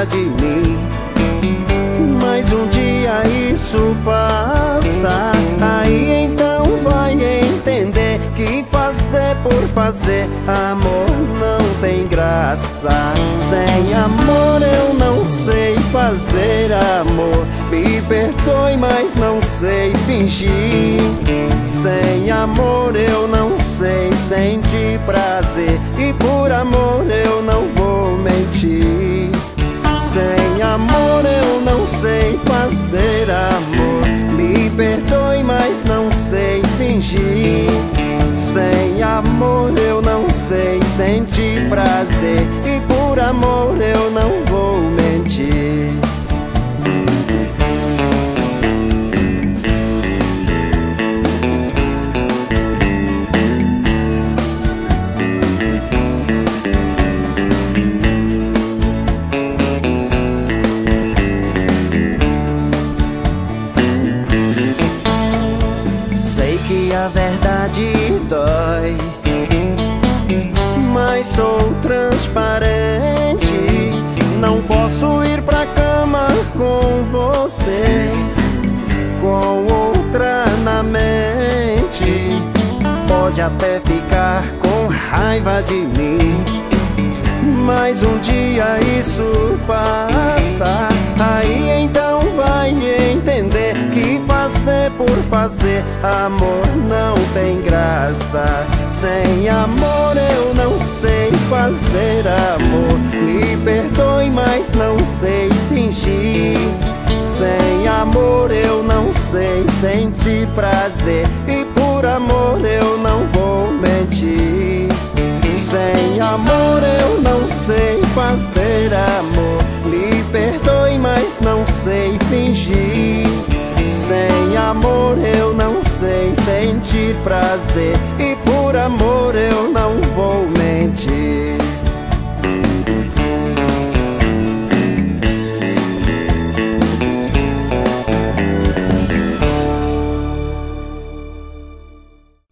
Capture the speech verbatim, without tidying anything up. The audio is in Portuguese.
raiva de mim. Mas um dia isso passa, aí então vai entender que fazer por fazer amor não tem graça. Sem amor eu não sei fazer amor. Me perdoe, mas não sei fingir. Sem amor eu não sei sentir prazer, e por amor eu não vou mentir. Sem amor eu não sei fazer amor. Me perdoe, mas não sei fingir. Sem amor eu não sei sentir prazer, e por amor eu não vou mentir. Sei que a verdade dói, mas sou transparente. Não posso ir pra cama com você, com outra na mente. Pode até ficar com raiva de mim, mas um dia isso passa, aí então vai entender que fazer por fazer amor não tem graça. Sem amor eu não sei fazer amor. Me perdoe, mas não sei fingir. Sem amor eu não sei sentir prazer, e por amor eu não vou mentir. Sem amor eu não sei fazer amor. Me perdoe, mas não sei fingir. Sem amor eu não sei sentir prazer, e por amor eu não vou mentir.